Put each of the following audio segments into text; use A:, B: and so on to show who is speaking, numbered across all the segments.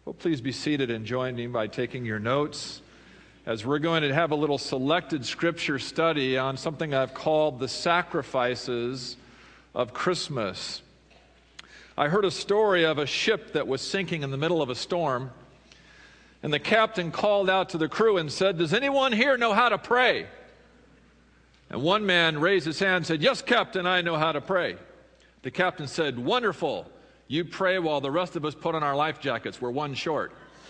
A: Well, please be seated and join me by taking your notes as we're going to have a little selected scripture study on something I've called the sacrifices of Christmas. I heard a story of a ship that was sinking in the middle of a storm, and the captain called out to the crew and said, "Does anyone here know how to pray?" And one man raised his hand and said, "Yes, Captain, I know how to pray." The captain said, "Wonderful. You pray while the rest of us put on our life jackets. We're one short."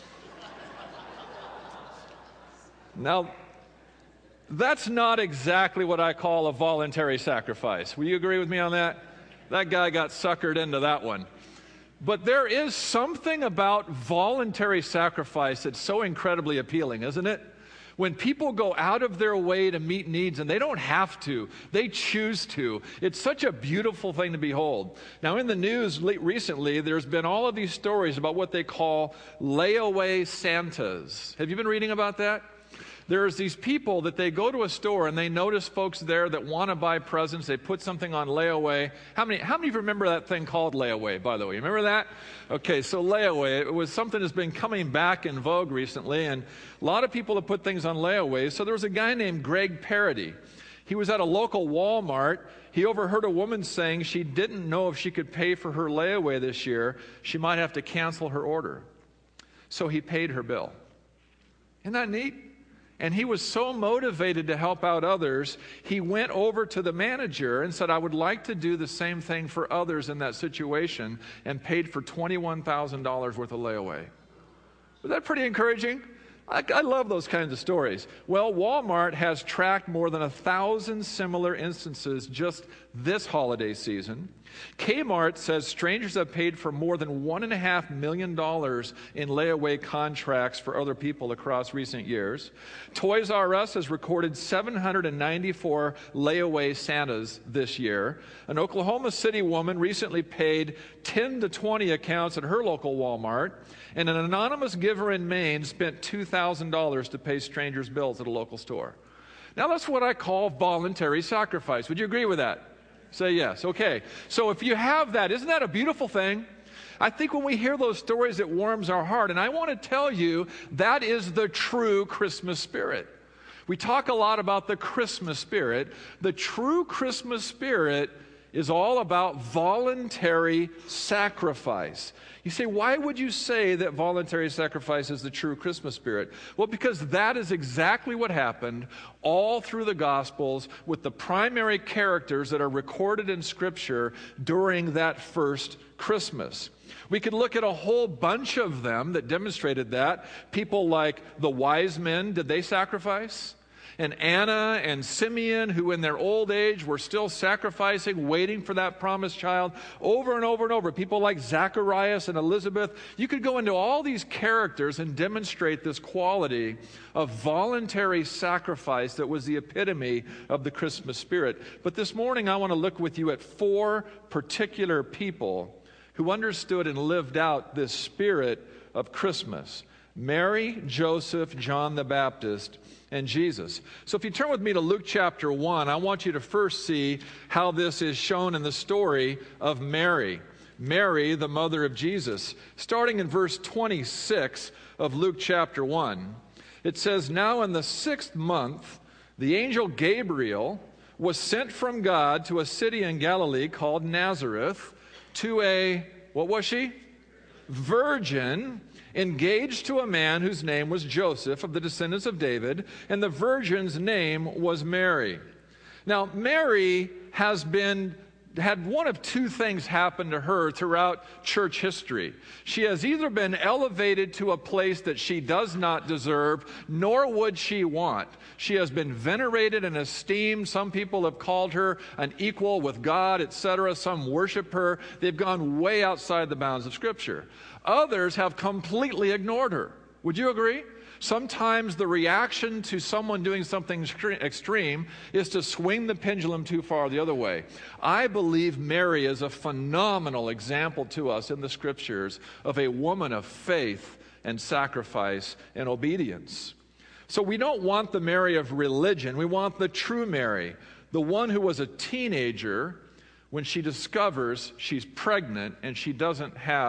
A: Now, that's not exactly what I call a voluntary sacrifice. Will you agree with me on that? That guy got suckered into that one. But there is something about voluntary sacrifice that's so incredibly appealing, isn't it? When people go out of their way to meet needs, and they don't have to, they choose to. It's such a beautiful thing to behold. Now, in the news recently, there's been all of these stories about what they call layaway Santas. Have you been reading about that? There's these people that they go to a store and they notice folks there that want to buy presents. They put something on layaway. How many of you remember that thing called layaway, by the way? You remember that? Okay, so layaway, it was something that's been coming back in vogue recently, and a lot of people have put things on layaway. So there was a guy named Greg Parody. He was at a local Walmart. He overheard a woman saying she didn't know if she could pay for her layaway this year. She might have to cancel her order. So he paid her bill. Isn't that neat? And he was so motivated to help out others, he went over to the manager and said, "I would like to do the same thing for others in that situation," and paid for $21,000 worth of layaway. Was that pretty encouraging? I love those kinds of stories. Well, Walmart has tracked more than 1,000 similar instances just this holiday season. Kmart says strangers have paid for more than $1.5 million in layaway contracts for other people across recent years. Toys R Us has recorded 794 layaway Santas this year. An Oklahoma City woman recently paid 10 to 20 accounts at her local Walmart. And an anonymous giver in Maine spent $2,000 to pay strangers' bills at a local store. Now, that's what I call voluntary sacrifice. Would you agree with that? Say yes. Okay. So if you have that, isn't that a beautiful thing? I think when we hear those stories, it warms our heart. And I want to tell you, that is the true Christmas spirit. We talk a lot about the Christmas spirit. The true Christmas spirit is all about voluntary sacrifice. You say, why would you say that voluntary sacrifice is the true Christmas spirit? Well, because that is exactly what happened all through the Gospels with the primary characters that are recorded in Scripture during that first Christmas. We could look at a whole bunch of them that demonstrated that. People like the wise men, did they sacrifice? And Anna and Simeon, who in their old age were still sacrificing, waiting for that promised child, over and over and over. People like Zacharias and Elizabeth. You could go into all these characters and demonstrate this quality of voluntary sacrifice that was the epitome of the Christmas spirit. But this morning I want to look with you at 4 particular people who understood and lived out this spirit of Christmas: Mary, Joseph, John the Baptist, and Jesus. So if you turn with me to Luke chapter 1, I want you to first see how this is shown in the story of Mary. Mary, the mother of Jesus. Starting in verse 26 of Luke chapter 1, it says, "Now in the 6th month, the angel Gabriel was sent from God to a city in Galilee called Nazareth to a," what was she? "Virgin, engaged to a man whose name was Joseph, of the descendants of David, and the virgin's name was Mary." Now, Mary had one of 2 things happen to her throughout church history. She has either been elevated to a place that she does not deserve, nor would she want. She has been venerated and esteemed. Some people have called her an equal with God, etc. Some worship her. They've gone way outside the bounds of Scripture. Others have completely ignored her. Would you agree? Sometimes the reaction to someone doing something extreme is to swing the pendulum too far the other way. I believe Mary is a phenomenal example to us in the Scriptures of a woman of faith and sacrifice and obedience. So we don't want the Mary of religion. We want the true Mary, the one who was a teenager when she discovers she's pregnant and she doesn't have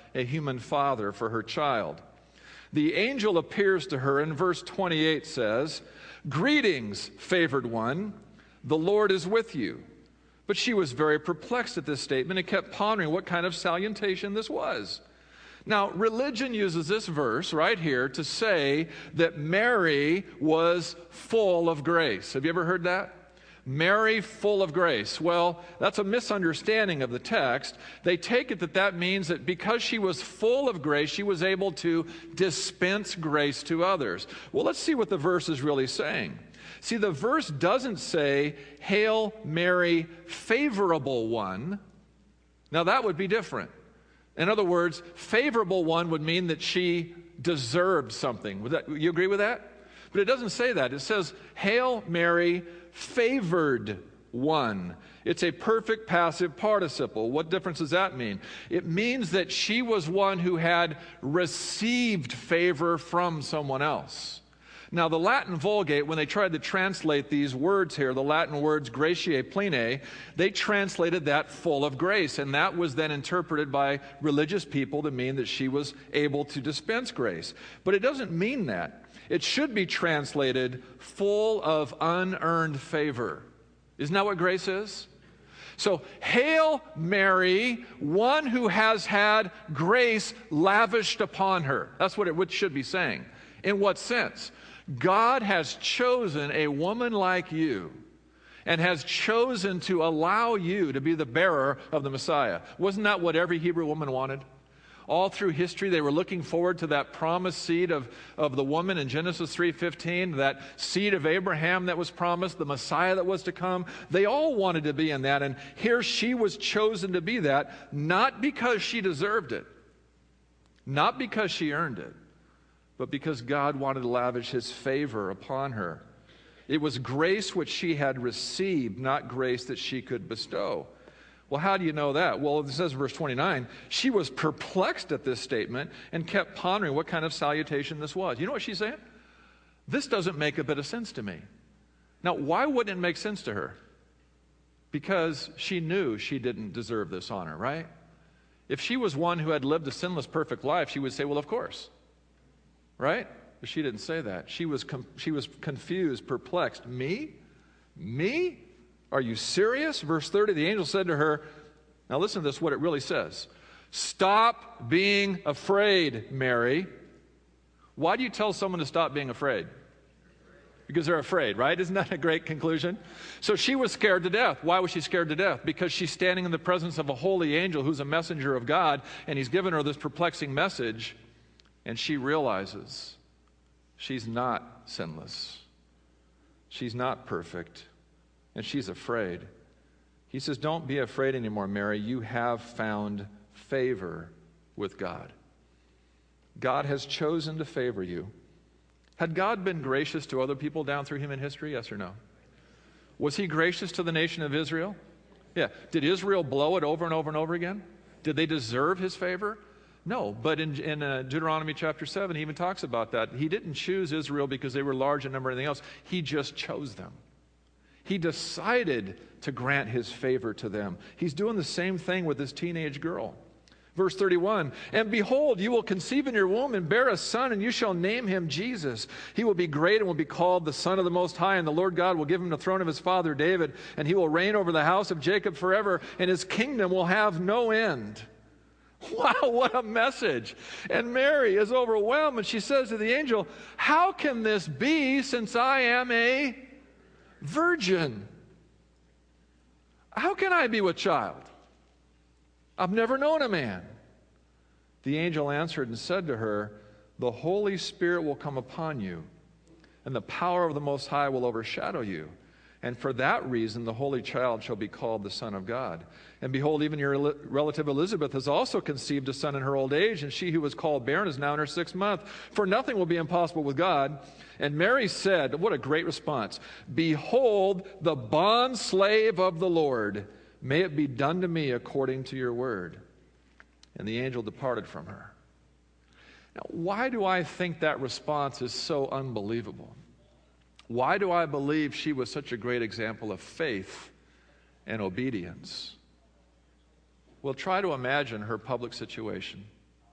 A: a human father for her child. The angel appears to her, and verse 28 says, "Greetings, favored one, the Lord is with you." But she was very perplexed at this statement and kept pondering what kind of salutation this was. Now, religion uses this verse right here to say that Mary was full of grace. Have you ever heard that? Mary, full of grace. Well, that's a misunderstanding of the text. They take it that that means that because she was full of grace, she was able to dispense grace to others. Well, let's see what the verse is really saying. See, the verse doesn't say, "Hail Mary, favorable one." Now, that would be different. In other words, favorable one would mean that she deserved something. You agree with that? But it doesn't say that. It says, "Hail Mary, favored one." It's a perfect passive participle. What difference does that mean? It means that she was one who had received favor from someone else. Now, the Latin Vulgate, when they tried to translate these words here, the Latin words gratiae plene, they translated that full of grace, and that was then interpreted by religious people to mean that she was able to dispense grace. But it doesn't mean that. It should be translated full of unearned favor. Isn't that what grace is? So, hail Mary, one who has had grace lavished upon her. That's what it should be saying. In what sense? God has chosen a woman like you and has chosen to allow you to be the bearer of the Messiah. Wasn't that what every Hebrew woman wanted? All through history, they were looking forward to that promised seed of the woman in Genesis 3:15, that seed of Abraham that was promised, the Messiah that was to come. They all wanted to be in that, and here she was chosen to be that, not because she deserved it, not because she earned it, but because God wanted to lavish his favor upon her. It was grace which she had received, not grace that she could bestow. Well, how do you know that? Well, it says in verse 29, she was perplexed at this statement and kept pondering what kind of salutation this was. You know what she's saying? This doesn't make a bit of sense to me. Now, why wouldn't it make sense to her? Because she knew she didn't deserve this honor, right? If she was one who had lived a sinless, perfect life, she would say, well, of course. Right? But she didn't say that. She was confused, perplexed. Me? Me? Are you serious? Verse 30, the angel said to her, now listen to this, what it really says. Stop being afraid, Mary. Why do you tell someone to stop being afraid? Because they're afraid, right? Isn't that a great conclusion? So she was scared to death. Why was she scared to death? Because she's standing in the presence of a holy angel who's a messenger of God, and he's given her this perplexing message. And she realizes she's not sinless. She's not perfect. And she's afraid. He says, don't be afraid anymore, Mary. You have found favor with God. God has chosen to favor you. Had God been gracious to other people down through human history? Yes or no? Was he gracious to the nation of Israel? Yeah. Did Israel blow it over and over and over again? Did they deserve his favor? No, but in Deuteronomy chapter 7, he even talks about that. He didn't choose Israel because they were large in number or anything else. He just chose them. He decided to grant his favor to them. He's doing the same thing with this teenage girl. Verse 31, and behold, you will conceive in your womb and bear a son, and you shall name him Jesus. He will be great and will be called the Son of the Most High, and the Lord God will give him the throne of his father David, and he will reign over the house of Jacob forever, and his kingdom will have no end. Wow, what a message. And Mary is overwhelmed, and she says to the angel, how can this be since I am a virgin? How can I be with child? I've never known a man. The angel answered and said to her, the Holy Spirit will come upon you, and the power of the Most High will overshadow you. And for that reason, the Holy Child shall be called the Son of God. And behold, even your relative Elizabeth has also conceived a son in her old age, and she who was called barren is now in her 6th month. For nothing will be impossible with God. And Mary said, what a great response, behold, the bondslave of the Lord. May it be done to me according to your word. And the angel departed from her. Now, why do I think that response is so unbelievable? Why do I believe she was such a great example of faith and obedience? Well, try to imagine her public situation.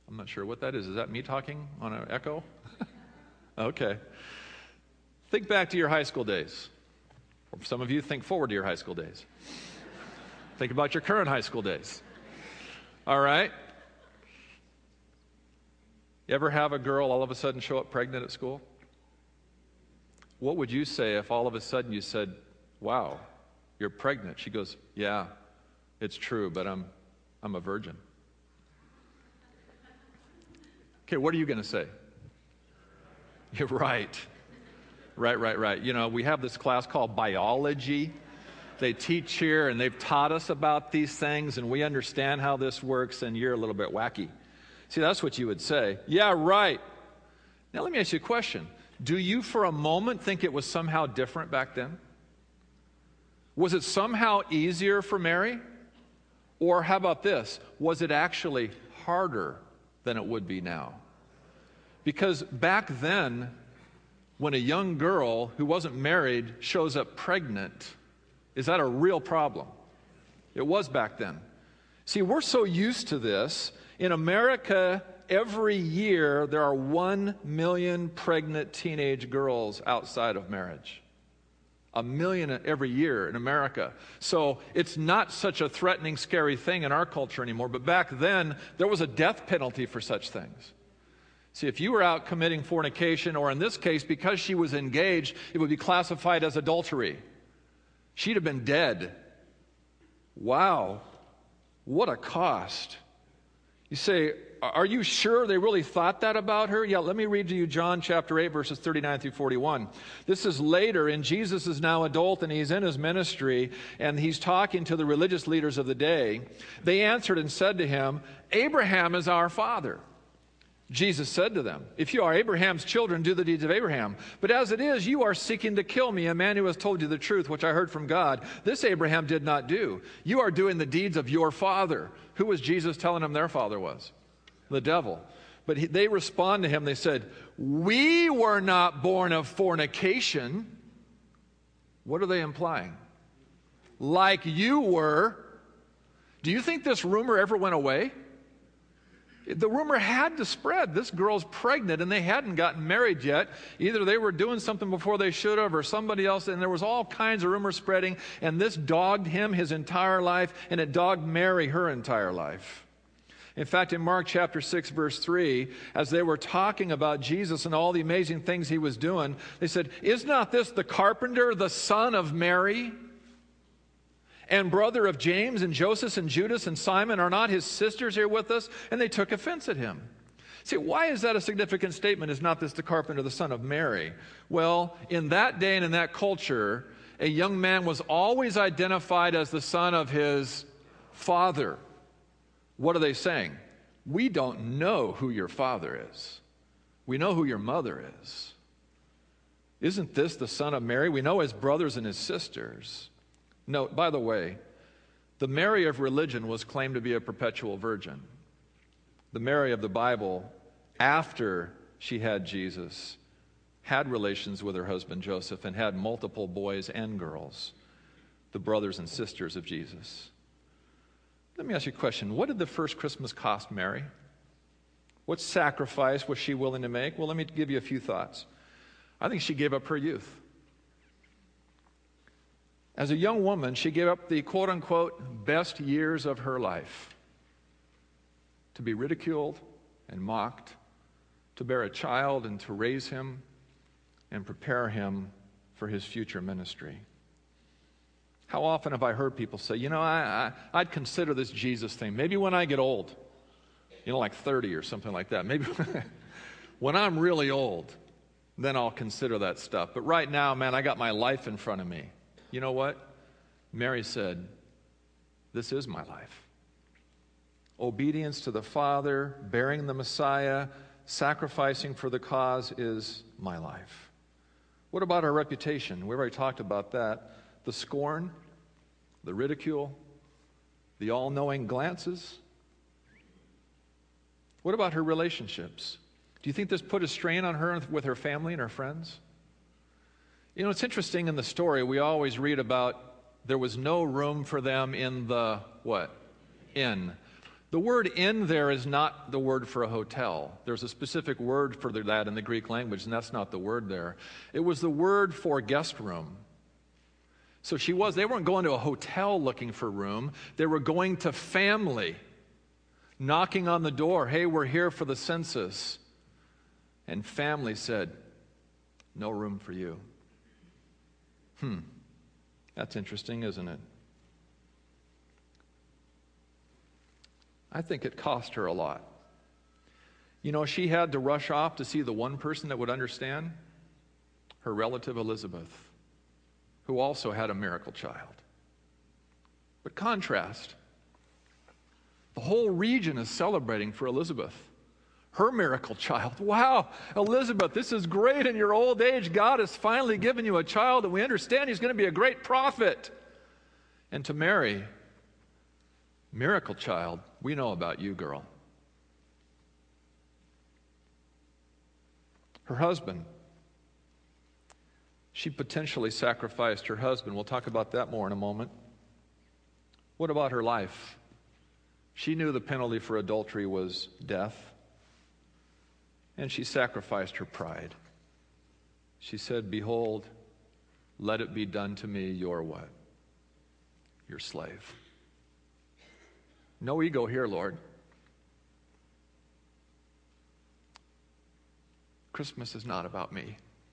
A: I'm not sure what that is. Is that me talking on an echo? Okay. Think back to your high school days. Or some of you think forward to your high school days. Think about your current high school days. All right? You ever have a girl all of a sudden show up pregnant at school? What would you say if all of a sudden you said, wow, you're pregnant? She goes, yeah, it's true, but I'm a virgin. Okay, what are you going to say? You're right. Right. You know, we have this class called biology. They teach here, and they've taught us about these things, and we understand how this works, and you're a little bit wacky. See, that's what you would say. Yeah, right. Now, let me ask you a question. Do you for a moment think it was somehow different back then? Was it somehow easier for Mary? Or how about this? Was it actually harder than it would be now? Because back then, when a young girl who wasn't married shows up pregnant, is that a real problem? It was back then. See, we're so used to this. In America, every year there are 1 million pregnant teenage girls outside of marriage. 1 million every year in America. So it's not such a threatening, scary thing in our culture anymore. But back then, there was a death penalty for such things. See, if you were out committing fornication, or in this case, because she was engaged, it would be classified as adultery. She'd have been dead. Wow, what a cost. You say, are you sure they really thought that about her? Yeah, let me read to you John chapter 8, verses 39 through 41. This is later, and Jesus is now adult, and he's in his ministry, and he's talking to the religious leaders of the day. They answered and said to him, Abraham is our father. Jesus said to them, if you are Abraham's children, do the deeds of Abraham. But as it is, you are seeking to kill me, a man who has told you the truth, which I heard from God. This Abraham did not do. You are doing the deeds of your father. Who was Jesus telling them their father was? The devil. But they respond to him, they said, we were not born of fornication. What are they implying? Like you were. Do you think this rumor ever went away? The rumor had to spread. This girl's pregnant, and they hadn't gotten married yet. Either they were doing something before they should have, or somebody else, and there was all kinds of rumors spreading, and this dogged him his entire life, and it dogged Mary her entire life. In fact, in Mark chapter 6, verse 3, as they were talking about Jesus and all the amazing things he was doing, they said, is not this the carpenter, the son of Mary, and brother of James and Joseph and Judas and Simon? Are not his sisters here with us? And they took offense at him. See, why is that a significant statement? Is not this the carpenter, the son of Mary? Well, in that day and in that culture, a young man was always identified as the son of his father. What are they saying? We don't know who your father is. We know who your mother is. Isn't this the son of Mary? We know his brothers and his sisters. No, by the way, the Mary of religion was claimed to be a perpetual virgin. The Mary of the Bible, after she had Jesus, had relations with her husband Joseph and had multiple boys and girls, the brothers and sisters of Jesus. Let me ask you a question. What did the first Christmas cost Mary? What sacrifice was she willing to make? Well, let me give you a few thoughts. I think she gave up her youth. As a young woman, she gave up the quote-unquote best years of her life to be ridiculed and mocked, to bear a child and to raise him and prepare him for his future ministry. How often have I heard people say, you know, I'd consider this Jesus thing. Maybe when I get old, you know, like 30 or something like that. Maybe when I'm really old, then I'll consider that stuff. But right now, man, I got my life in front of me. You know what? Mary said, this is my life. Obedience to the Father, bearing the Messiah, sacrificing for the cause is my life. What about our reputation? We already talked about that. The scorn, the ridicule, the all-knowing glances. What about her relationships? Do you think this put a strain on her with her family and her friends? You know, it's interesting in the story, we always read about there was no room for them in the, what? Inn. The word inn there is not the word for a hotel. There's a specific word for that in the Greek language, and that's not the word there. It was the word for guest room. So they weren't going to a hotel looking for room. They were going to family, knocking on the door. Hey, we're here for the census. And family said, no room for you. That's interesting, isn't it? I think it cost her a lot. You know, she had to rush off to see the one person that would understand, her relative Elizabeth, who also had a miracle child. But contrast, the whole region is celebrating for Elizabeth, her miracle child. Wow, Elizabeth, this is great in your old age. God has finally given you a child, and we understand he's going to be a great prophet. And to Mary, miracle child, we know about you, girl. Her husband, she potentially sacrificed her husband. We'll talk about that more in a moment. What about her life? She knew the penalty for adultery was death, and she sacrificed her pride. She said, behold, let it be done to me, your what? Your slave. No ego here, Lord. Christmas is not about me.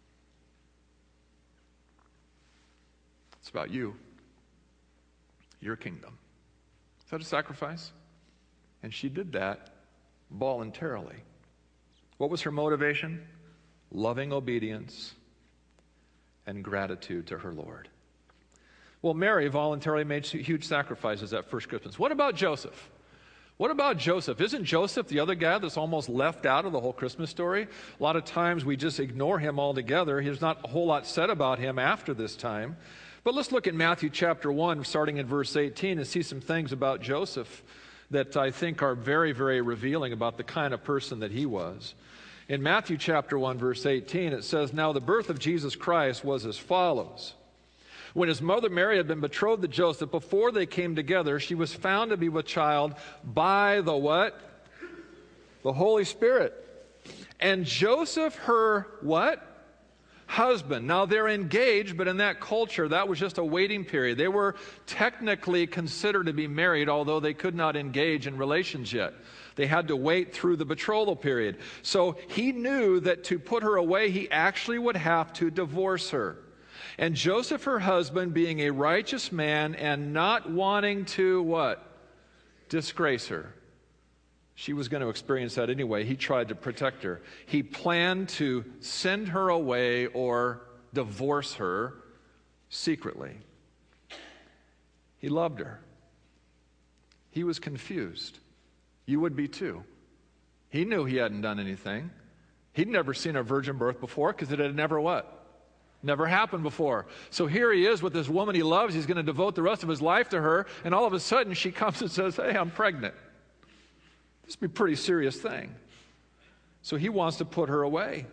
A: It's about you, your kingdom. Is that a sacrifice? And she did that voluntarily. What was her motivation? Loving obedience and gratitude to her Lord. Well, Mary voluntarily made huge sacrifices that first Christmas. What about Joseph? What about Joseph? Isn't Joseph the other guy that's almost left out of the whole Christmas story? A lot of times we just ignore him altogether. There's not a whole lot said about him after this time. But let's look at Matthew chapter 1, starting in verse 18, and see some things about Joseph that I think are very, very revealing about the kind of person that he was. In Matthew chapter 1, verse 18, it says, now the birth of Jesus Christ was as follows. When his mother Mary had been betrothed to Joseph, before they came together, she was found to be with child by the what? The Holy Spirit. And Joseph, her what? Husband. Now they're engaged, but in that culture, that was just a waiting period. They were technically considered to be married, although they could not engage in relations yet. They had to wait through the betrothal period. So he knew that to put her away, he actually would have to divorce her. And Joseph, her husband, being a righteous man and not wanting to what? Disgrace her. She was going to experience that anyway. He tried to protect her. He planned to send her away or divorce her secretly. He loved her. He was confused. You would be too. He knew he hadn't done anything. He'd never seen a virgin birth before because it had never what? Never happened before. So here he is with this woman he loves. He's going to devote the rest of his life to her. And all of a sudden she comes and says, hey, I'm pregnant. This would be a pretty serious thing. So he wants to put her away.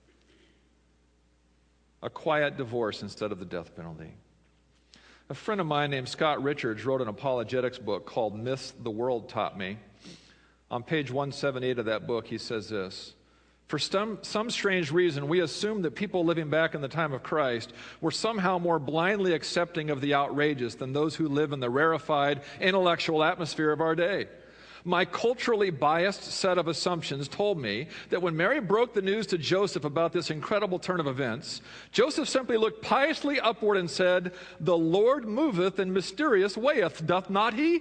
A: A quiet divorce instead of the death penalty. A friend of mine named Scott Richards wrote an apologetics book called Myths the World Taught Me. On page 178 of that book, he says this. For some strange reason, we assume that people living back in the time of Christ were somehow more blindly accepting of the outrageous than those who live in the rarefied intellectual atmosphere of our day. My culturally biased set of assumptions told me that when Mary broke the news to Joseph about this incredible turn of events, Joseph simply looked piously upward and said, the Lord moveth in mysterious wayeth, doth not he?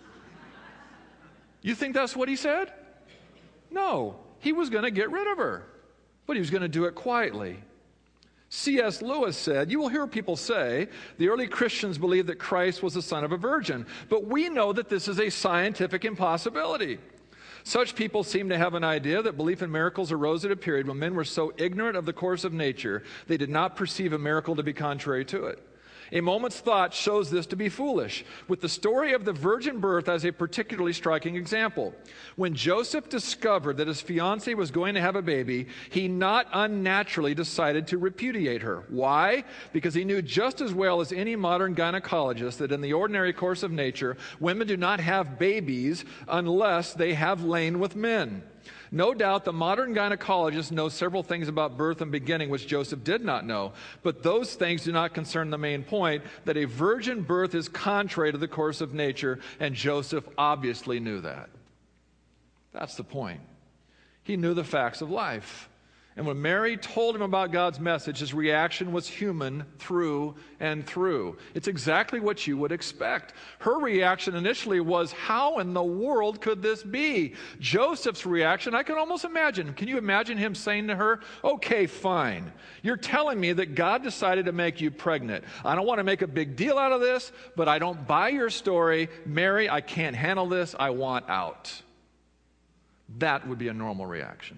A: You think that's what he said? No. He was going to get rid of her, but he was going to do it quietly. C.S. Lewis said, you will hear people say, the early Christians believed that Christ was the son of a virgin, but we know that this is a scientific impossibility. Such people seem to have an idea that belief in miracles arose at a period when men were so ignorant of the course of nature, they did not perceive a miracle to be contrary to it. A moment's thought shows this to be foolish, with the story of the virgin birth as a particularly striking example. When Joseph discovered that his fiancée was going to have a baby, he not unnaturally decided to repudiate her. Why? Because he knew just as well as any modern gynecologist that in the ordinary course of nature, women do not have babies unless they have lain with men. No doubt the modern gynecologist knows several things about birth and beginning which Joseph did not know, but those things do not concern the main point, that a virgin birth is contrary to the course of nature, and Joseph obviously knew that. That's the point. He knew the facts of life. And when Mary told him about God's message, his reaction was human through and through. It's exactly what you would expect. Her reaction initially was, how in the world could this be? Joseph's reaction, I can almost imagine. Can you imagine him saying to her, okay, fine. You're telling me that God decided to make you pregnant. I don't want to make a big deal out of this, but I don't buy your story. Mary, I can't handle this. I want out. That would be a normal reaction.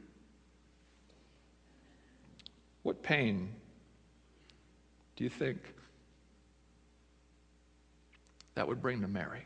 A: What pain do you think that would bring to Mary?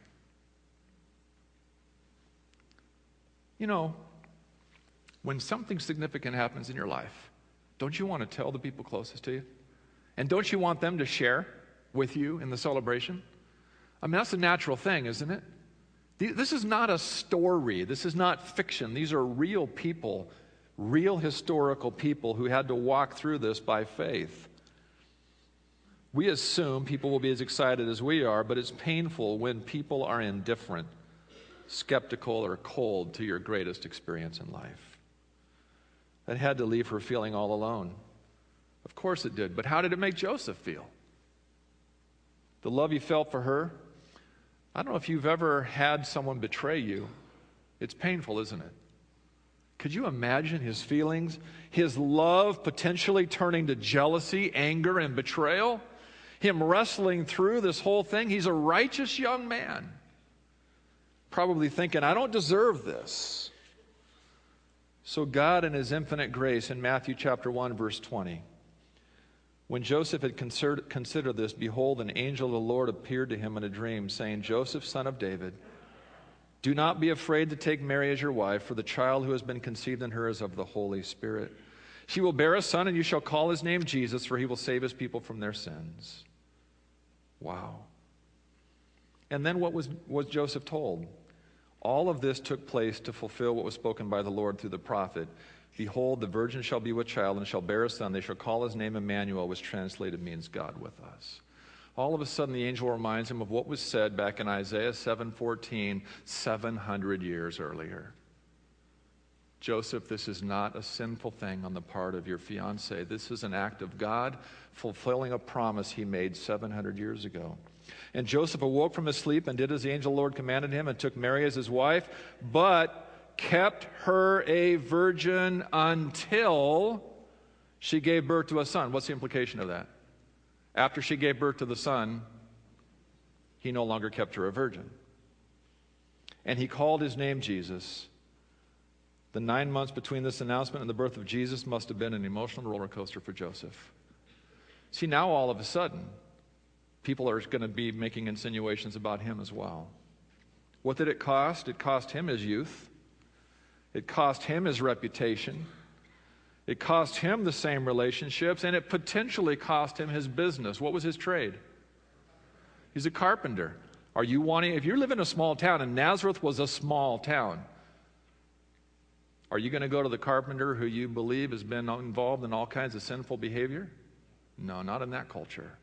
A: You know, when something significant happens in your life, don't you want to tell the people closest to you? And don't you want them to share with you in the celebration? I mean, that's a natural thing, isn't it? This is not a story. This is not fiction. These are real people, real historical people who had to walk through this by faith. We assume people will be as excited as we are, but it's painful when people are indifferent, skeptical, or cold to your greatest experience in life. That had to leave her feeling all alone. Of course it did, but how did it make Joseph feel? The love he felt for her? I don't know if you've ever had someone betray you. It's painful, isn't it? Could you imagine his feelings? His love potentially turning to jealousy, anger, and betrayal? Him wrestling through this whole thing? He's a righteous young man. Probably thinking, I don't deserve this. So God in his infinite grace in Matthew chapter 1, verse 20. When Joseph had considered this, behold, an angel of the Lord appeared to him in a dream, saying, Joseph, son of David, do not be afraid to take Mary as your wife, for the child who has been conceived in her is of the Holy Spirit. She will bear a son, and you shall call his name Jesus, for he will save his people from their sins. Wow. And then what was Joseph told? All of this took place to fulfill what was spoken by the Lord through the prophet. Behold, the virgin shall be with child and shall bear a son. They shall call his name Emmanuel, which translated means God with us. All of a sudden, the angel reminds him of what was said back in Isaiah 7:14, 700 years earlier. Joseph, this is not a sinful thing on the part of your fiancé. This is an act of God fulfilling a promise he made 700 years ago. And Joseph awoke from his sleep and did as the angel of the Lord commanded him and took Mary as his wife, but kept her a virgin until she gave birth to a son. What's the implication of that? After she gave birth to the son, he no longer kept her a virgin. And he called his name Jesus. The 9 months between this announcement and the birth of Jesus must have been an emotional roller coaster for Joseph. See, now all of a sudden, people are going to be making insinuations about him as well. What did it cost? It cost him his youth. It cost him his reputation. It cost him the same relationships, and it potentially cost him his business. What was his trade? He's a carpenter. If you live in a small town, and Nazareth was a small town, are you going to go to the carpenter who you believe has been involved in all kinds of sinful behavior? No, not in that culture.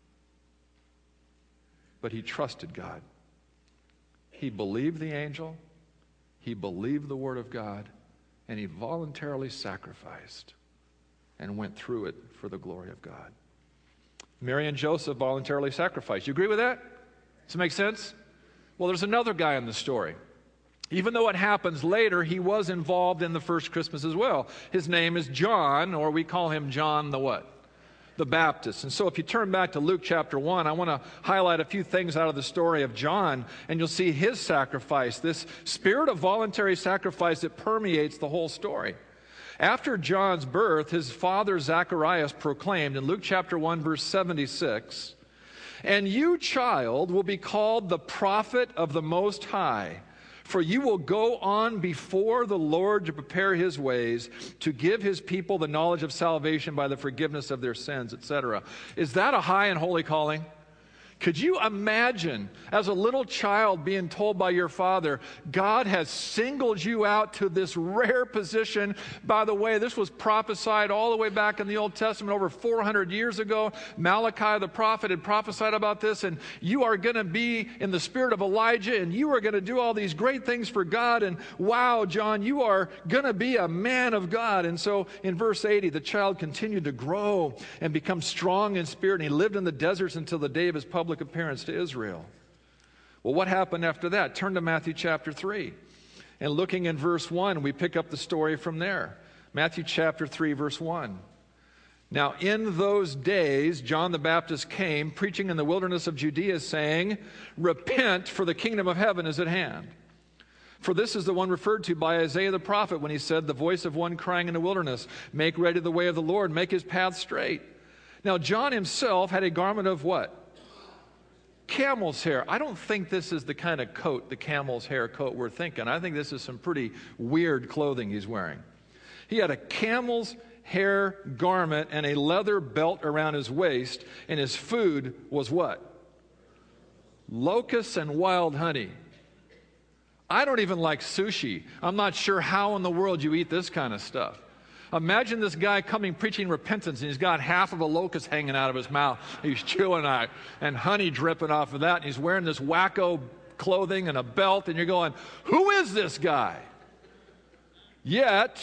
A: But he trusted God. He believed the angel. He believed the word of God. And he voluntarily sacrificed and went through it for the glory of God. Mary and Joseph voluntarily sacrificed. You agree with that? Does it make sense? Well, there's another guy in the story. Even though it happens later, he was involved in the first Christmas as well. His name is John, or we call him John the what? The Baptist. And so if you turn back to Luke chapter 1, I want to highlight a few things out of the story of John, and you'll see his sacrifice, this spirit of voluntary sacrifice that permeates the whole story. After John's birth, his father Zacharias proclaimed in Luke chapter 1, verse 76, And you, child, will be called the prophet of the Most High, for you will go on before the Lord to prepare his ways, to give his people the knowledge of salvation by the forgiveness of their sins, etc. Is that a high and holy calling? Could you imagine, as a little child, being told by your father, God has singled you out to this rare position? By the way, this was prophesied all the way back in the Old Testament over 400 years ago. Malachi the prophet had prophesied about this, and you are going to be in the spirit of Elijah, and you are going to do all these great things for God, and wow, John, you are going to be a man of God. And so in verse 80, the child continued to grow and become strong in spirit, and he lived in the deserts until the day of his public appearance to Israel. Well, what happened after that? Turn to Matthew chapter 3. And looking in verse 1, we pick up the story from there. Matthew chapter 3, verse 1. Now, in those days, John the Baptist came, preaching in the wilderness of Judea, saying, Repent, for the kingdom of heaven is at hand. For this is the one referred to by Isaiah the prophet when he said, The voice of one crying in the wilderness, Make ready the way of the Lord, make his path straight. Now, John himself had a garment of what? Camel's hair. I don't think this is the kind of coat, the camel's hair coat we're thinking. I think this is some pretty weird clothing he's wearing. He had a camel's hair garment and a leather belt around his waist, and his food was what? Locusts and wild honey. I don't even like sushi. I'm not sure how in the world you eat this kind of stuff. Imagine this guy coming preaching repentance, and he's got half of a locust hanging out of his mouth. He's chewing on it, and honey dripping off of that, and he's wearing this wacko clothing and a belt, and you're going, who is this guy? Yet,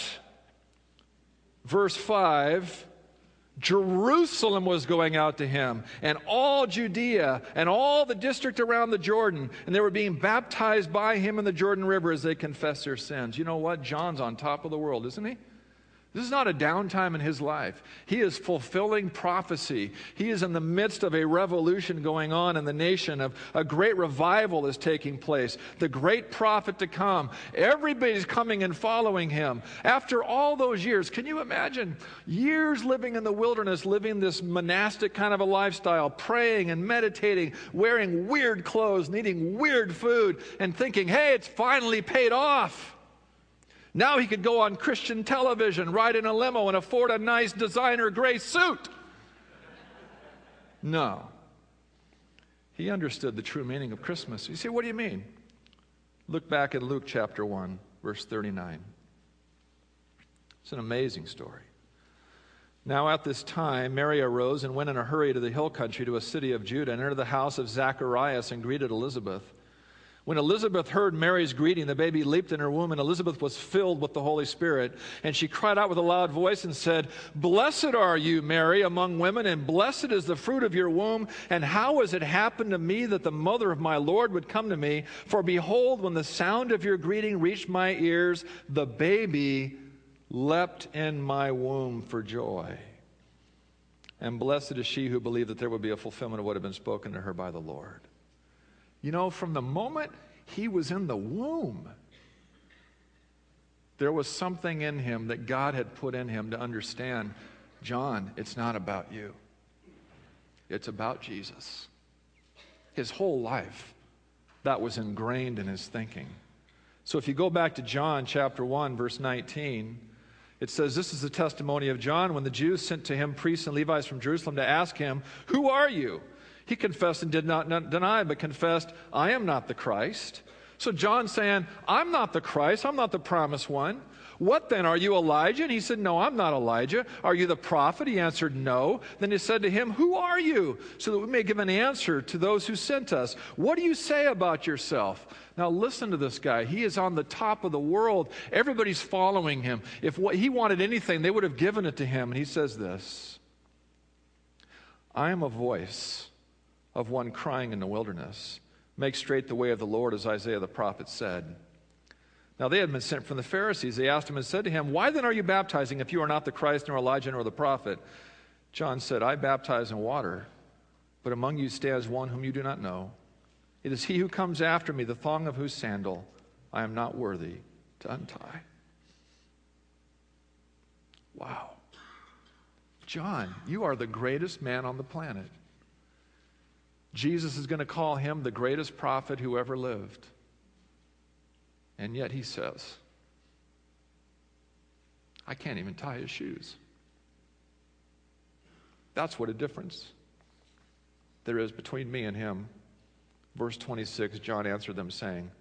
A: verse 5, Jerusalem was going out to him, and all Judea, and all the district around the Jordan, and they were being baptized by him in the Jordan River as they confessed their sins. You know what? John's on top of the world, isn't he? This is not a downtime in his life. He is fulfilling prophecy. He is in the midst of a revolution going on in the nation. Of a great revival is taking place. The great prophet to come. Everybody's coming and following him. After all those years, can you imagine? Years living in the wilderness, living this monastic kind of a lifestyle, praying and meditating, wearing weird clothes, eating weird food, and thinking, hey, it's finally paid off. Now he could go on Christian television, ride in a limo, and afford a nice designer gray suit. No. He understood the true meaning of Christmas. You say, what do you mean? Look back at Luke chapter 1, verse 39. It's an amazing story. Now at this time, Mary arose and went in a hurry to the hill country to a city of Judah and entered the house of Zacharias and greeted Elizabeth. When Elizabeth heard Mary's greeting, the baby leaped in her womb, and Elizabeth was filled with the Holy Spirit. And she cried out with a loud voice and said, Blessed are you, Mary, among women, and blessed is the fruit of your womb. And how has it happened to me that the mother of my Lord would come to me? For behold, when the sound of your greeting reached my ears, the baby leapt in my womb for joy. And blessed is she who believed that there would be a fulfillment of what had been spoken to her by the Lord. You know, from the moment he was in the womb, there was something in him that God had put in him to understand, John, it's not about you. It's about Jesus. His whole life, that was ingrained in his thinking. So if you go back to John chapter 1, verse 19, it says, this is the testimony of John when the Jews sent to him priests and Levites from Jerusalem to ask him, who are you? He confessed and did not deny, but confessed, I am not the Christ. So John's saying, I'm not the Christ. I'm not the promised one. What then? Are you Elijah? And he said, no, I'm not Elijah. Are you the prophet? He answered, no. Then he said to him, who are you? So that we may give an answer to those who sent us. What do you say about yourself? Now listen to this guy. He is on the top of the world. Everybody's following him. If he wanted anything, they would have given it to him. And he says this, I am a voice of one crying in the wilderness, make straight the way of the Lord, as Isaiah the prophet said. Now they had been sent from the Pharisees. They asked him and said to him, why then are you baptizing if you are not the Christ, nor Elijah, nor the prophet? John said, I baptize in water, but among you stands one whom you do not know. It is he who comes after me, the thong of whose sandal I am not worthy to untie. Wow. John, you are the greatest man on the planet. Jesus is going to call him the greatest prophet who ever lived. And yet he says, I can't even tie his shoes. That's what a difference there is between me and him. Verse 26, John answered them saying,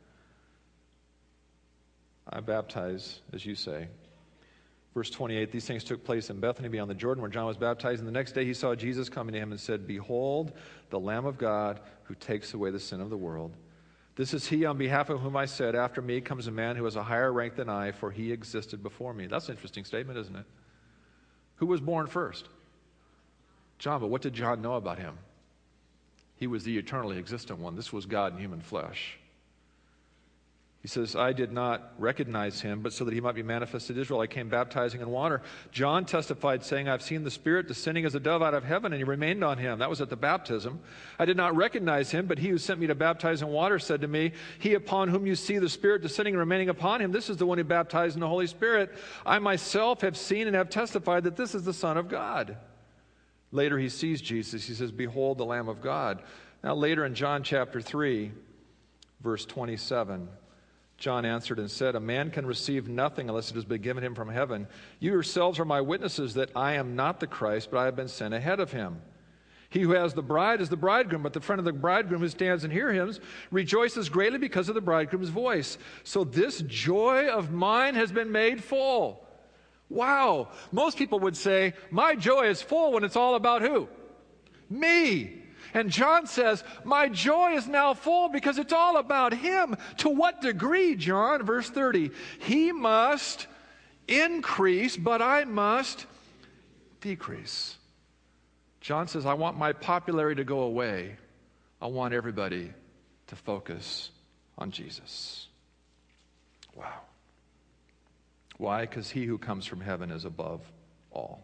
A: I baptize as you say. Verse 28, these things took place in Bethany beyond the Jordan where John was baptized. And the next day he saw Jesus coming to him and said, Behold, the Lamb of God who takes away the sin of the world. This is he on behalf of whom I said, after me comes a man who has a higher rank than I, for he existed before me. That's an interesting statement, isn't it? Who was born first? John, but what did John know about him? He was the eternally existent one. This was God in human flesh. He says, I did not recognize him, but so that he might be manifested to Israel, I came baptizing in water. John testified, saying, I've seen the Spirit descending as a dove out of heaven, and he remained on him. That was at the baptism. I did not recognize him, but he who sent me to baptize in water said to me, He upon whom you see the Spirit descending and remaining upon him, this is the one who baptized in the Holy Spirit. I myself have seen and have testified that this is the Son of God. Later he sees Jesus. He says, Behold the Lamb of God. Now later in John chapter 3, verse 27, John answered and said, A man can receive nothing unless it has been given him from heaven. You yourselves are my witnesses that I am not the Christ, but I have been sent ahead of him. He who has the bride is the bridegroom, but the friend of the bridegroom who stands and hears him rejoices greatly because of the bridegroom's voice. So this joy of mine has been made full. Wow. Most people would say, my joy is full when it's all about who? Me. And John says, my joy is now full because it's all about him. To what degree, John? Verse 30, he must increase, but I must decrease. John says, I want my popularity to go away. I want everybody to focus on Jesus. Wow. Why? Because he who comes from heaven is above all.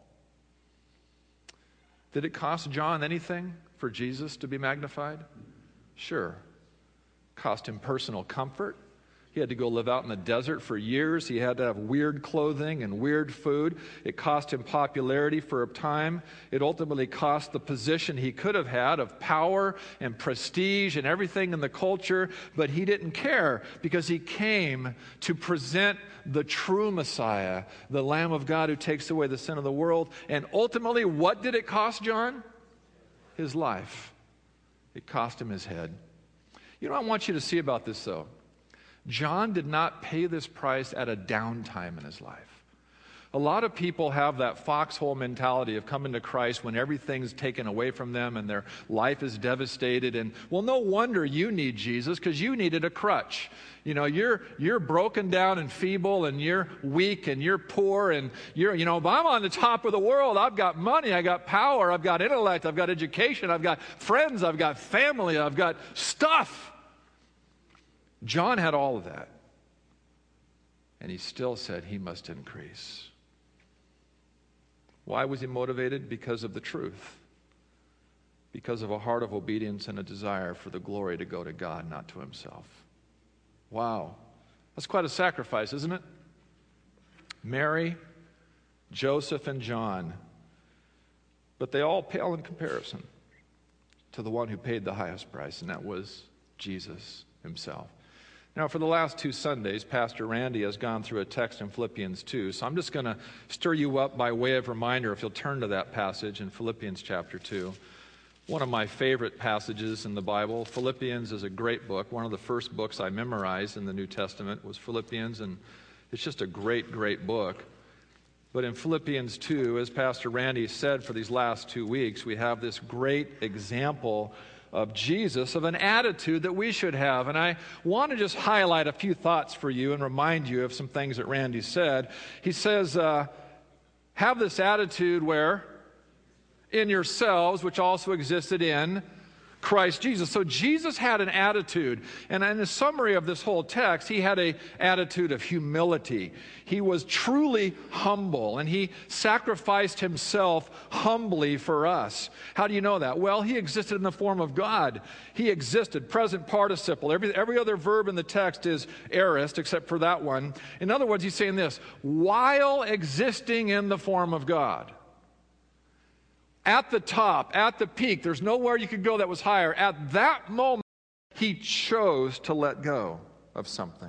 A: Did it cost John anything for Jesus to be magnified? Sure. Cost him personal comfort. He had to go live out in the desert for years. He had to have weird clothing and weird food. It cost him popularity for a time. It ultimately cost the position he could have had of power and prestige and everything in the culture, but he didn't care because he came to present the true Messiah, the Lamb of God who takes away the sin of the world. And ultimately, what did it cost John? His life. It cost him his head. You know what I want you to see about this, though? John did not pay this price at a downtime in his life. A lot of people have that foxhole mentality of coming to Christ when everything's taken away from them and their life is devastated. And, well, no wonder you need Jesus because you needed a crutch. You know, you're broken down and feeble and you're weak and you're poor and but I'm on the top of the world. I've got money, I got power, I've got intellect, I've got education, I've got friends, I've got family, I've got stuff. John had all of that. And he still said he must increase. Why was he motivated? Because of the truth. Because of a heart of obedience and a desire for the glory to go to God, not to himself. Wow. That's quite a sacrifice, isn't it? Mary, Joseph, and John. But they all pale in comparison to the one who paid the highest price, and that was Jesus himself. Now, for the last 2 Sundays, Pastor Randy has gone through a text in Philippians 2, so I'm just going to stir you up by way of reminder if you'll turn to that passage in Philippians chapter 2. One of my favorite passages in the Bible. Philippians is a great book. One of the first books I memorized in the New Testament was Philippians, and it's just a great, great book. But in Philippians 2, as Pastor Randy said for these last 2 weeks, we have this great example of Jesus, of an attitude that we should have. And I want to just highlight a few thoughts for you and remind you of some things that Randy said. He says, have this attitude where? In yourselves, which also existed in Christ Jesus. So Jesus had an attitude, and in the summary of this whole text, he had an attitude of humility. He was truly humble, and he sacrificed himself humbly for us. How do you know that? Well, he existed in the form of God. He existed, present participle. Every other verb in the text is aorist, except for that one. In other words, he's saying this, while existing in the form of God. at the top, at the peak. There's nowhere you could go that was higher. At that moment, he chose to let go of something.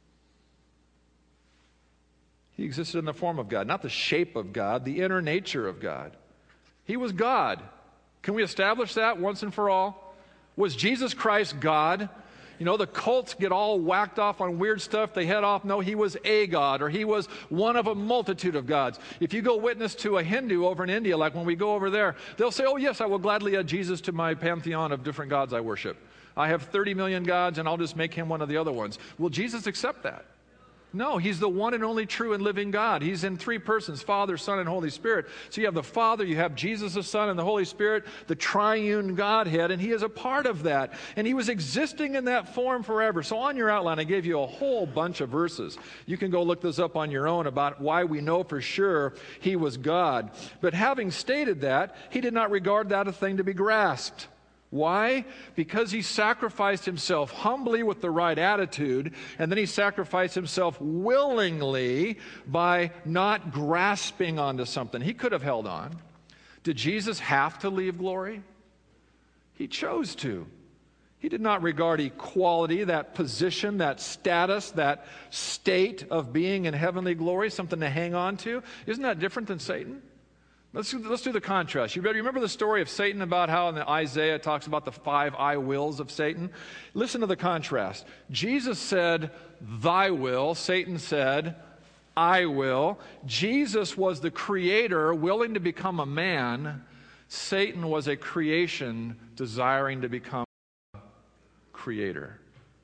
A: He existed in the form of God, not the shape of God, the inner nature of God. He was God. Can we establish that once and for all? Was Jesus Christ God? You know, the cults get all whacked off on weird stuff. They head off. No, he was a God, or he was one of a multitude of gods. If you go witness to a Hindu over in India, like when we go over there, they'll say, oh yes, I will gladly add Jesus to my pantheon of different gods I worship. I have 30 million gods, and I'll just make him one of the other ones. Will Jesus accept that? No, he's the one and only true and living God. He's in three persons, Father, Son, and Holy Spirit. So you have the Father, you have Jesus the Son, and the Holy Spirit, the triune Godhead, and he is a part of that. And he was existing in that form forever. So on your outline, I gave you a whole bunch of verses. You can go look this up on your own about why we know for sure he was God. But having stated that, he did not regard that a thing to be grasped. Why? Because he sacrificed himself humbly with the right attitude, and then he sacrificed himself willingly by not grasping onto something. He could have held on. Did Jesus have to leave glory? He chose to. He did not regard equality, that position, that status, that state of being in heavenly glory, something to hang on to. Isn't that different than Satan? Let's do the contrast. You remember the story of Satan, about how in Isaiah it talks about the 5 I wills of Satan? Listen to the contrast. Jesus said, thy will. Satan said, I will. Jesus was the creator willing to become a man. Satan was a creation desiring to become a creator.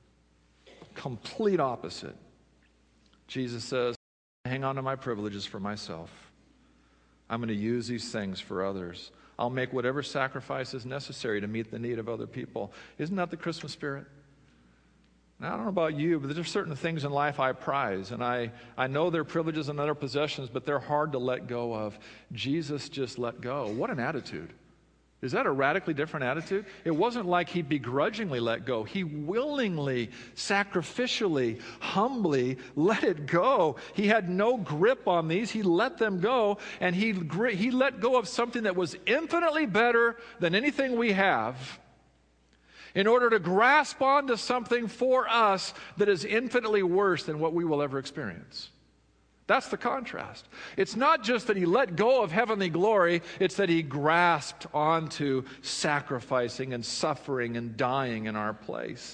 A: Complete opposite. Jesus says, hang on to my privileges for myself. I'm going to use these things for others. I'll make whatever sacrifice is necessary to meet the need of other people. Isn't that the Christmas spirit? Now, I don't know about you, but there's certain things in life I prize, and I know they're privileges and other possessions, but they're hard to let go of. Jesus just let go. What an attitude. Is that a radically different attitude? It wasn't like he begrudgingly let go. He willingly, sacrificially, humbly let it go. He had no grip on these. He let them go, and he let go of something that was infinitely better than anything we have in order to grasp onto something for us that is infinitely worse than what we will ever experience. That's the contrast. It's not just that he let go of heavenly glory, it's that he grasped onto sacrificing and suffering and dying in our place.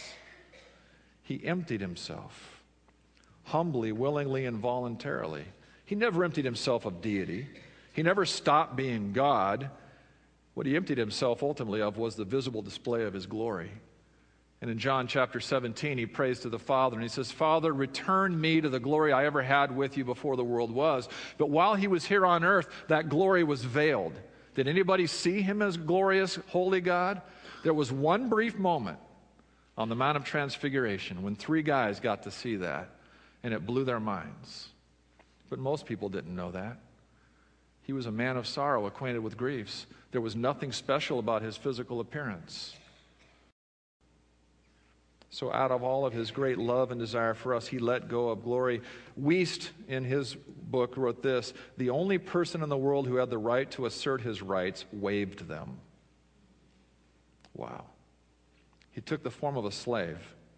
A: He emptied himself, humbly, willingly, and voluntarily. He never emptied himself of deity. He never stopped being God. What he emptied himself ultimately of was the visible display of his glory. And in John chapter 17, he prays to the Father, and he says, Father, return me to the glory I ever had with you before the world was. But while he was here on earth, that glory was veiled. Did anybody see him as glorious, holy God? There was one brief moment on the Mount of Transfiguration when 3 guys got to see that, and it blew their minds. But most people didn't know that. He was a man of sorrow, acquainted with griefs. There was nothing special about his physical appearance. So out of all of his great love and desire for us, he let go of glory. Wiest, in his book, wrote this: the only person in the world who had the right to assert his rights waived them. Wow. He took the form of a slave.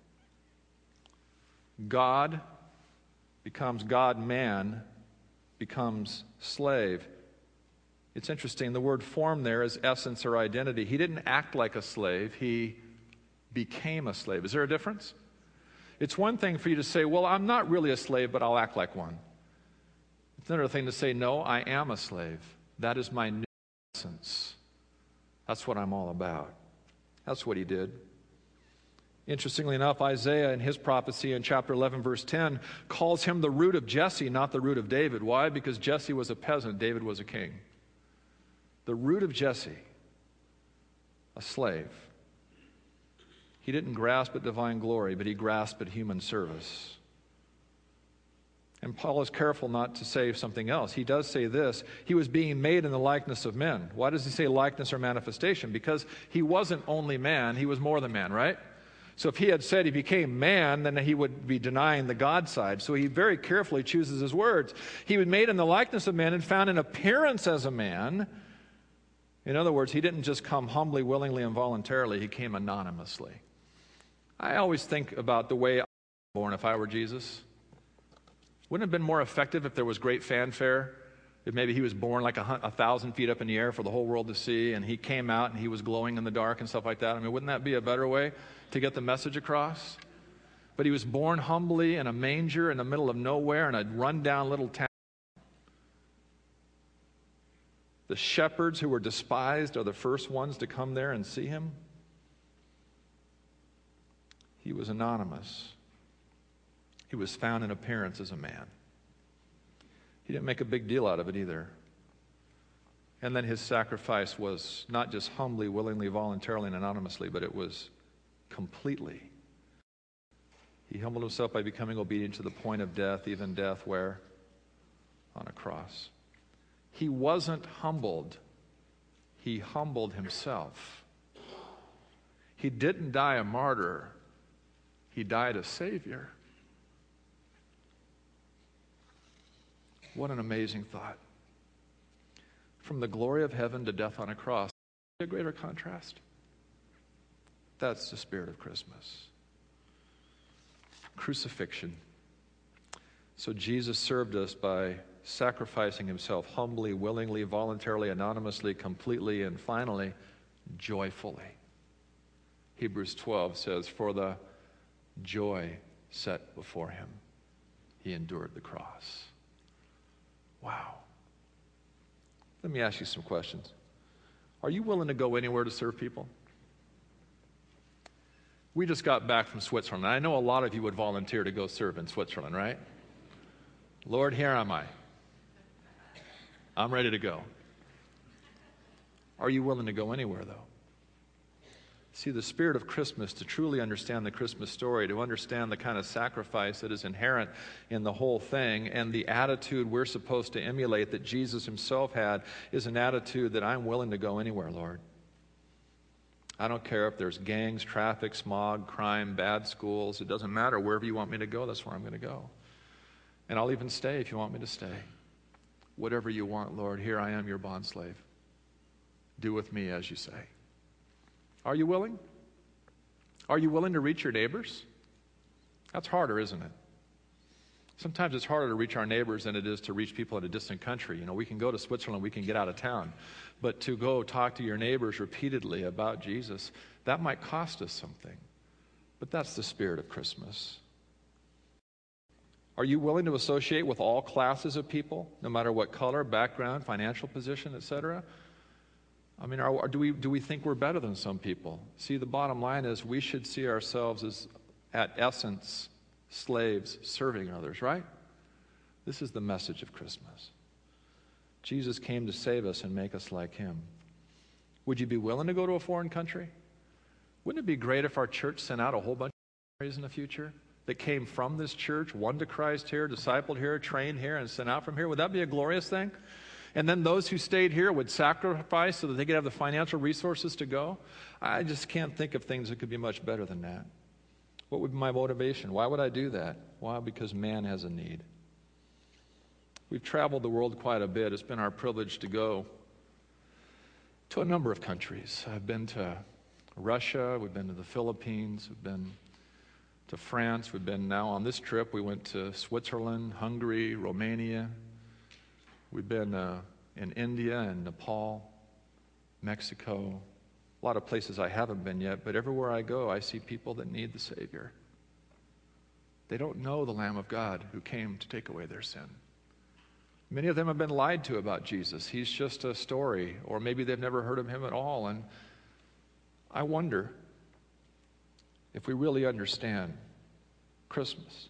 A: God becomes God, man becomes slave. It's interesting, the word form there is essence or identity. He didn't act like a slave, he became a slave. Is there a difference? It's one thing for you to say, well, I'm not really a slave, but I'll act like one. It's another thing to say, no, I am a slave. That is my new essence. That's what I'm all about. That's what he did. Interestingly enough, Isaiah in his prophecy in chapter 11, verse 10, calls him the root of Jesse, not the root of David. Why? Because Jesse was a peasant, David was a king. The root of Jesse, a slave. He didn't grasp at divine glory, but he grasped at human service. And Paul is careful not to say something else. He does say this: he was being made in the likeness of men. Why does he say likeness or manifestation? Because he wasn't only man, he was more than man, right? So if he had said he became man, then he would be denying the God side. So he very carefully chooses his words. He was made in the likeness of man and found in appearance as a man. In other words, he didn't just come humbly, willingly, and voluntarily. He came anonymously. I always think about the way I was born if I were Jesus. Wouldn't it have been more effective if there was great fanfare? If maybe he was born like 1,000 feet up in the air for the whole world to see, and he came out and he was glowing in the dark and stuff like that. I mean, wouldn't that be a better way to get the message across? But he was born humbly in a manger in the middle of nowhere in a rundown little town. The shepherds who were despised are the first ones to come there and see him. He was anonymous. He was found in appearance as a man. He didn't make a big deal out of it either. And then his sacrifice was not just humbly, willingly, voluntarily, and anonymously, but it was completely. He humbled himself by becoming obedient to the point of death, even death where? On a cross. He wasn't humbled. He humbled himself. He didn't die a martyr. He died a savior. What an amazing thought. From the glory of heaven to death on a cross. A greater contrast. That's the spirit of Christmas. Crucifixion. So Jesus served us by sacrificing himself humbly, willingly, voluntarily, anonymously, completely, and finally, joyfully. Hebrews 12 says, for the joy set before him, he endured the cross. Wow. Let me ask you some questions. Are you willing to go anywhere to serve people? We just got back from Switzerland. I know a lot of you would volunteer to go serve in Switzerland, right? Lord, here am I. I'm ready to go. Are you willing to go anywhere, though? See, the spirit of Christmas, to truly understand the Christmas story, to understand the kind of sacrifice that is inherent in the whole thing, and the attitude we're supposed to emulate that Jesus himself had, is an attitude that I'm willing to go anywhere, Lord. I don't care if there's gangs, traffic, smog, crime, bad schools. It doesn't matter. Wherever you want me to go, that's where I'm going to go. And I'll even stay if you want me to stay. Whatever you want, Lord, here I am, your bondslave. Do with me as you say. Are you willing? Are you willing to reach your neighbors? That's harder, isn't it? Sometimes it's harder to reach our neighbors than it is to reach people in a distant country. You know, we can go to Switzerland, we can get out of town. But to go talk to your neighbors repeatedly about Jesus, that might cost us something. But that's the spirit of Christmas. Are you willing to associate with all classes of people, no matter what color, background, financial position, etc.? I mean, do we think we're better than some people? See, the bottom line is we should see ourselves as, at essence, slaves serving others, right? This is the message of Christmas. Jesus came to save us and make us like him. Would you be willing to go to a foreign country? Wouldn't it be great if our church sent out a whole bunch of missionaries in the future that came from this church, won to Christ here, discipled here, trained here, and sent out from here? Would that be a glorious thing? And then those who stayed here would sacrifice so that they could have the financial resources to go? I just can't think of things that could be much better than that. What would be my motivation? Why would I do that? Why? Because man has a need. We've traveled the world quite a bit. It's been our privilege to go to a number of countries. I've been to Russia, we've been to the Philippines, we've been to France, we've been now on this trip, we went to Switzerland, Hungary, Romania. We've been in India and Nepal, Mexico, a lot of places I haven't been yet, but everywhere I go, I see people that need the Savior. They don't know the Lamb of God who came to take away their sin. Many of them have been lied to about Jesus. He's just a story, or maybe they've never heard of him at all. And I wonder if we really understand Christmas,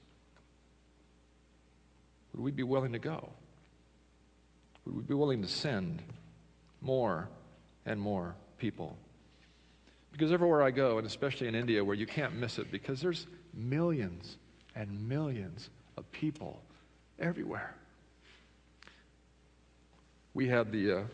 A: would we be willing to go? Would we be willing to send more and more people? Because everywhere I go, and especially in India where you can't miss it, because there's millions and millions of people everywhere. We had the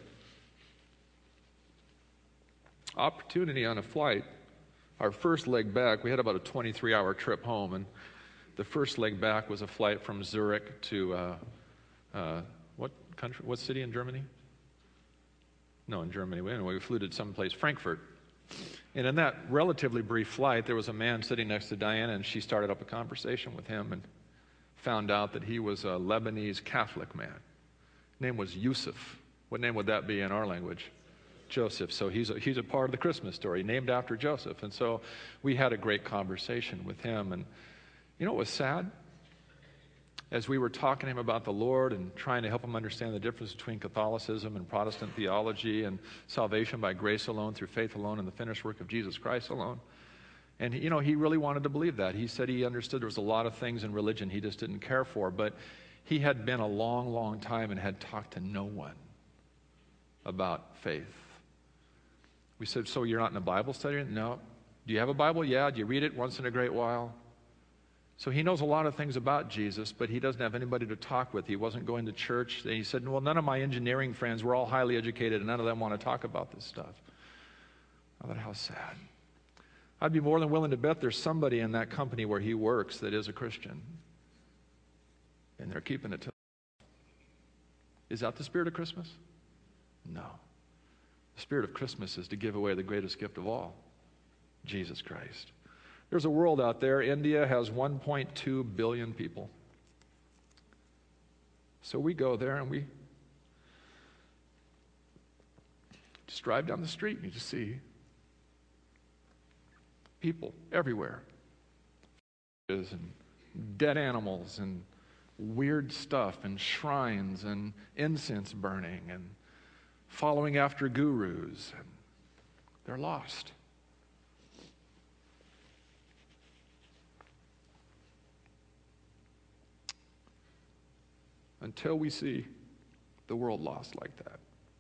A: opportunity on a flight, our first leg back, we had about a 23-hour trip home, and the first leg back was a flight from Zurich to what country? What city in Germany? No, in Germany. Anyway, we flew to someplace, Frankfurt. And in that relatively brief flight, there was a man sitting next to Diana, and she started up a conversation with him and found out that he was a Lebanese Catholic man. His name was Yusuf. What name would that be in our language? Joseph. So he's a part of the Christmas story, named after Joseph. And so we had a great conversation with him. And you know what was sad? As we were talking to him about the Lord and trying to help him understand the difference between Catholicism and Protestant theology and salvation by grace alone, through faith alone, and the finished work of Jesus Christ alone. And, you know, he really wanted to believe that. He said he understood there was a lot of things in religion he just didn't care for. But he had been a long, long time and had talked to no one about faith. We said, so you're not in a Bible study? No. Do you have a Bible? Yeah. Do you read it once in a great while? So he knows a lot of things about Jesus, but he doesn't have anybody to talk with. He wasn't going to church. And he said, well, none of my engineering friends, we're all highly educated, and none of them want to talk about this stuff. I thought, how sad. I'd be more than willing to bet there's somebody in that company where he works that is a Christian. And they're keeping it to. Is that the spirit of Christmas? No. The spirit of Christmas is to give away the greatest gift of all, Jesus Christ. There's a world out there. India has 1.2 billion people. So we go there and we just drive down the street and you just see people everywhere. And dead animals and weird stuff and shrines and incense burning and following after gurus. And they're lost. Until we see the world lost like that,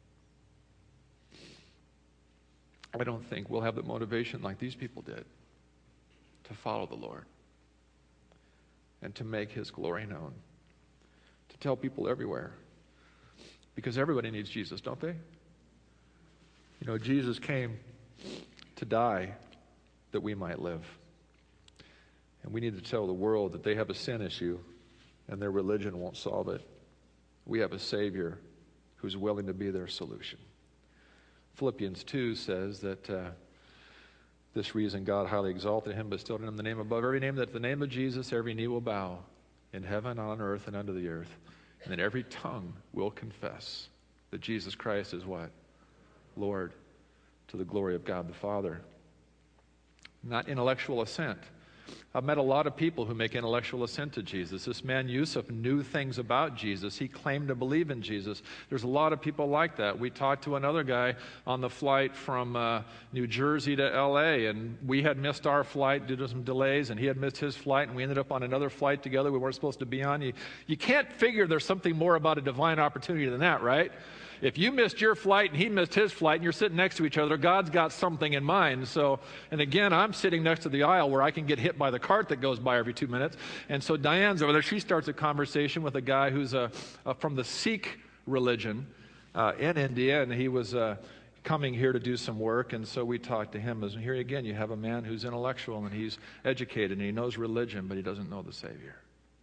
A: I don't think we'll have the motivation like these people did to follow the Lord and to make His glory known, to tell people everywhere. Because everybody needs Jesus, don't they? You know, Jesus came to die that we might live. And we need to tell the world that they have a sin issue and their religion won't solve it. We have a Savior who's willing to be their solution. Philippians 2 says that this reason God highly exalted him, bestowed on him the name above every name, that at the name of Jesus every knee will bow in heaven, on earth, and under the earth, and that every tongue will confess that Jesus Christ is what? Lord, to the glory of God the Father. Not intellectual assent. I've met a lot of people who make intellectual assent to Jesus. This man Yusuf knew things about Jesus. He claimed to believe in Jesus. There's a lot of people like that. We talked to another guy on the flight from New Jersey to L.A., and we had missed our flight due to some delays, and he had missed his flight, and we ended up on another flight together we weren't supposed to be on. You can't figure there's something more about a divine opportunity than that, right? If you missed your flight and he missed his flight and you're sitting next to each other, God's got something in mind. So, and again, I'm sitting next to the aisle where I can get hit by the cart that goes by every 2 minutes. And so Diane's over there. She starts a conversation with a guy who's from the Sikh religion in India, and he was coming here to do some work. And so we talked to him. As here again, you have a man who's intellectual and he's educated and he knows religion, but he doesn't know the Savior.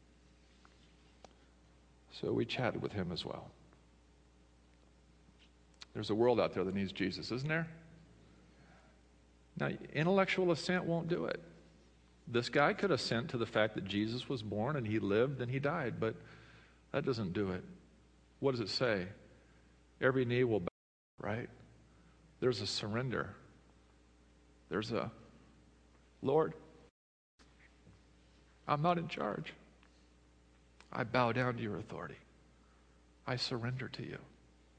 A: So we chatted with him as well. There's a world out there that needs Jesus, isn't there? Now, intellectual assent won't do it. This guy could assent to the fact that Jesus was born and he lived and he died, but that doesn't do it. What does it say? Every knee will bow, right? There's a surrender. There's a, Lord, I'm not in charge. I bow down to your authority. I surrender to you.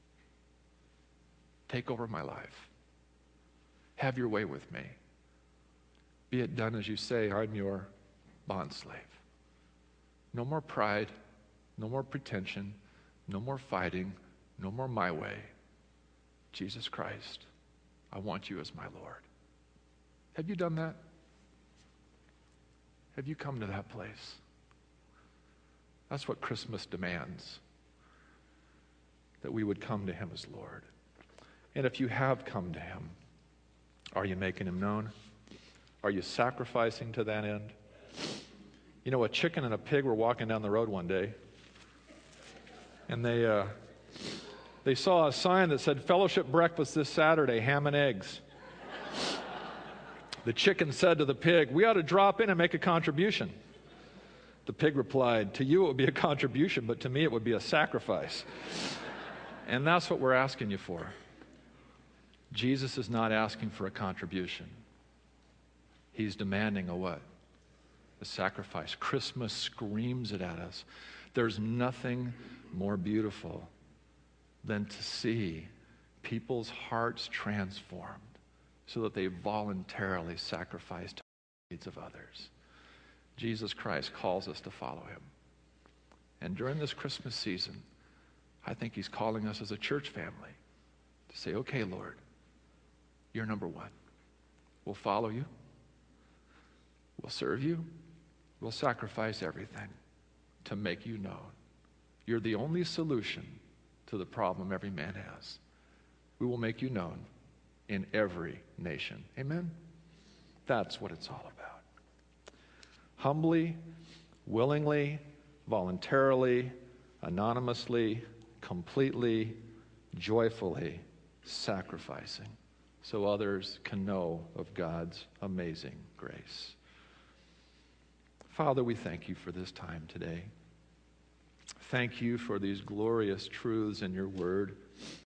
A: Take over my life. Have your way with me. Be it done as you say, I'm your bondslave. No more pride, no more pretension, no more fighting, no more my way. Jesus Christ, I want you as my Lord. Have you done that? Have you come to that place? That's what Christmas demands, that we would come to him as Lord. And if you have come to him, are you making him known? Are you sacrificing to that end? You know, a chicken and a pig were walking down the road one day, and they They saw a sign that said, "Fellowship breakfast this Saturday, ham and eggs." The chicken said to the pig, "We ought to drop in and make a contribution." The pig replied, "To you it would be a contribution, but to me it would be a sacrifice." And that's what we're asking you for. Jesus is not asking for a contribution. He's demanding a what? A sacrifice. Christmas screams it at us. There's nothing more beautiful than to see people's hearts transformed so that they voluntarily sacrifice to the needs of others. Jesus Christ calls us to follow him. And during this Christmas season, I think he's calling us as a church family to say, "Okay, Lord, you're number one. We'll follow you. We'll serve you. We'll sacrifice everything to make you known. You're the only solution to the problem every man has. We will make you known in every nation." Amen? That's what it's all about. Humbly, willingly, voluntarily, anonymously, completely, joyfully sacrificing so others can know of God's amazing grace. Father, we thank you for this time today. Thank you for these glorious truths in your word.